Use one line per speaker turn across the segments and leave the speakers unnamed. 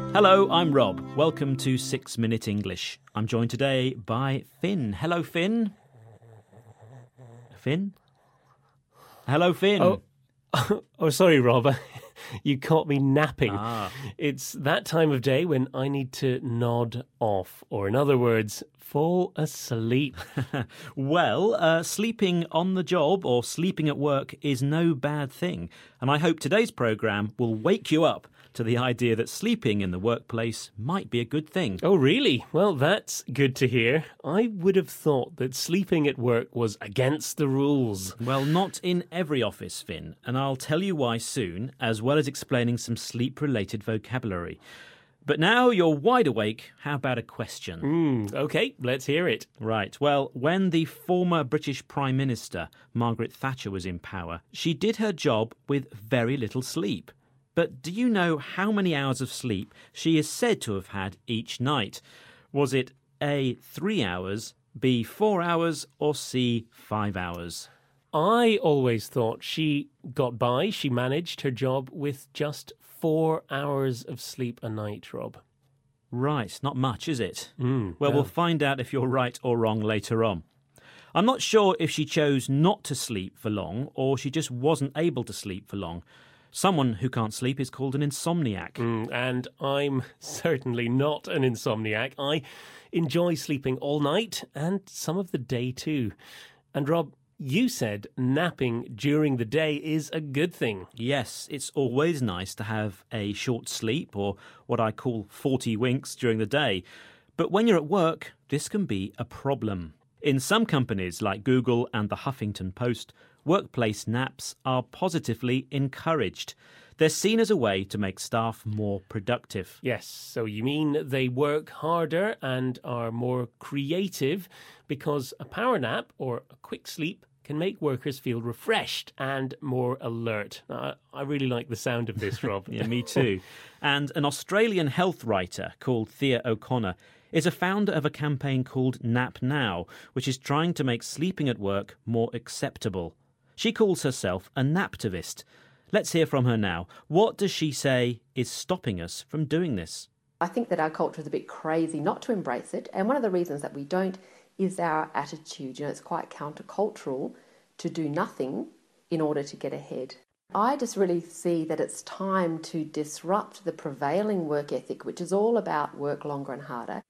Hello, I'm Rob. Welcome to 6 Minute English. I'm joined today by Finn. Hello, Finn. Finn? Hello, Finn.
Oh, sorry, Rob. You caught me napping.
Ah.
It's that time of day when I need to nod off, or in other words, fall asleep.
Well, sleeping on the job or sleeping at work is no bad thing. And I hope today's programme will wake you up to the idea that sleeping in the workplace might be a good thing.
Oh, really? Well, that's good to hear. I would have thought that sleeping at work was against the rules.
Well, not in every office, Finn, and I'll tell you why soon, as well as explaining some sleep-related vocabulary. But now you're wide awake, how about a question?
Okay, let's hear it.
Right, well, when the former British Prime Minister, Margaret Thatcher, was in power, she did her job with very little sleep. But do you know how many hours of sleep she is said to have had each night? Was it A, 3 hours, B, 4 hours, or C, 5 hours?
I always thought she managed her job with just 4 hours of sleep a night, Rob.
Right, not much, is it?
No.
We'll find out if you're right or wrong later on. I'm not sure if she chose not to sleep for long or she just wasn't able to sleep for long. Someone who can't sleep is called an insomniac.
And I'm certainly not an insomniac. I enjoy sleeping all night and some of the day too. And Rob, you said napping during the day is a good thing.
Yes, it's always nice to have a short sleep or what I call 40 winks during the day. But when you're at work, this can be a problem. In some companies like Google and the Huffington Post, workplace naps are positively encouraged. They're seen as a way to make staff more productive.
Yes, so you mean they work harder and are more creative because a power nap or a quick sleep can make workers feel refreshed and more alert. I really like the sound of this, Rob.
Yeah, me too. And an Australian health writer called Thea O'Connor is a founder of a campaign called Nap Now, which is trying to make sleeping at work more acceptable. She calls herself a naptivist. Let's hear from her now. What does she say is stopping us from doing this?
I think that our culture is a bit crazy not to embrace it, and one of the reasons that we don't is our attitude. It's quite countercultural to do nothing in order to get ahead. I just really see that it's time to disrupt the prevailing work ethic, which is all about work longer and harder.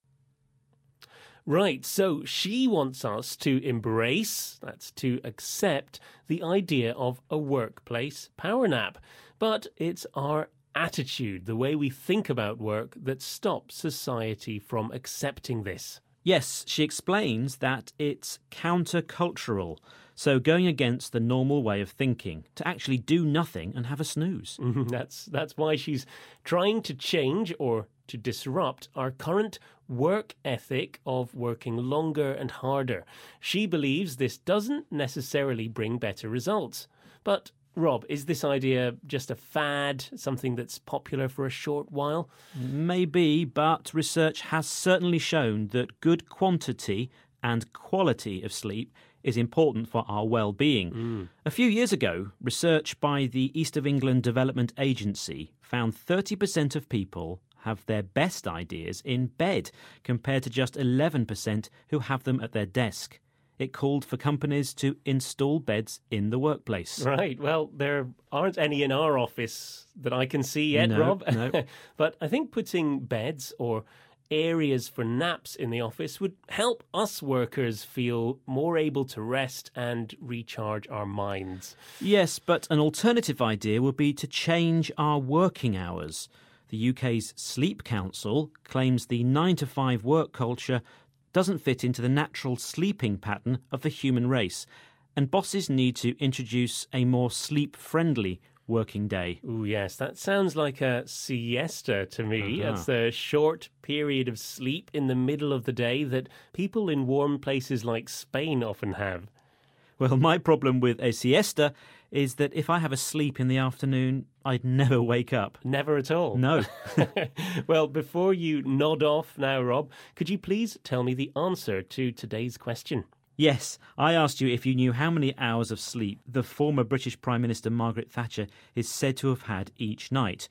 Right, so she wants us to embrace, that's to accept, the idea of a workplace power nap. But it's our attitude, the way we think about work, that stops society from accepting this.
Yes, she explains that it's countercultural, so going against the normal way of thinking, to actually do nothing and have a snooze.
That's why she's trying to change or to disrupt our current work ethic of working longer and harder. She believes this doesn't necessarily bring better results. But Rob, is this idea just a fad, something that's popular for a short while?
Maybe, but research has certainly shown that good quantity and quality of sleep is important for our well-being. A few years ago, research by the East of England Development Agency found 30% of people have their best ideas in bed, compared to just 11% who have them at their desk. It called for companies to install beds in the workplace.
Right, well, there aren't any in our office that I can see yet, Rob.
No.
But I think putting beds or areas for naps in the office would help us workers feel more able to rest and recharge our minds.
Yes, but an alternative idea would be to change our working hours. The UK's Sleep Council claims the 9-to-5 work culture doesn't fit into the natural sleeping pattern of the human race, and bosses need to introduce a more sleep-friendly working day.
Ooh, yes, that sounds like a siesta to me. That's a short period of sleep in the middle of the day that people in warm places like Spain often have.
Well, my problem with a siesta is that if I have a sleep in the afternoon, I'd never wake up.
Never at all?
No.
Well, before you nod off now, Rob, could you please tell me the answer to today's question?
Yes, I asked you if you knew how many hours of sleep the former British Prime Minister Margaret Thatcher is said to have had each night.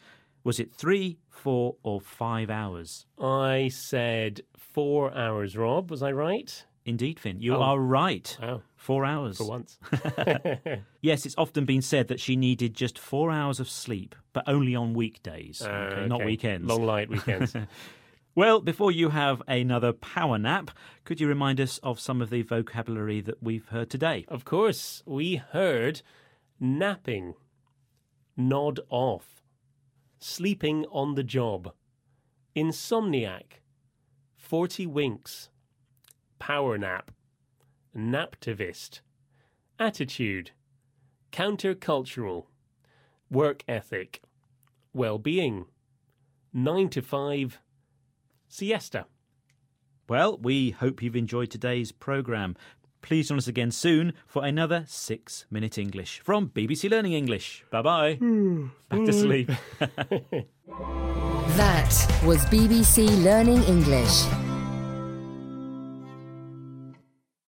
Was it 3, 4 or 5 hours?
I said 4 hours, Rob. Was I right?
Indeed, Finn. You are right.
Wow.
4 hours.
For once.
Yes, it's often been said that she needed just 4 hours of sleep, but only on weekdays, not weekends.
Long light weekends.
Well, before you have another power nap, could you remind us of some of the vocabulary that we've heard today?
Of course, we heard napping, nod off, sleeping on the job, insomniac, 40 winks, power nap, naptivist, attitude, countercultural, work ethic, well-being, 9 to 5, siesta.
Well, we hope you've enjoyed today's programme. Please join us again soon for another 6-Minute English from BBC Learning English. Bye-bye. Back to sleep.
That was BBC Learning English.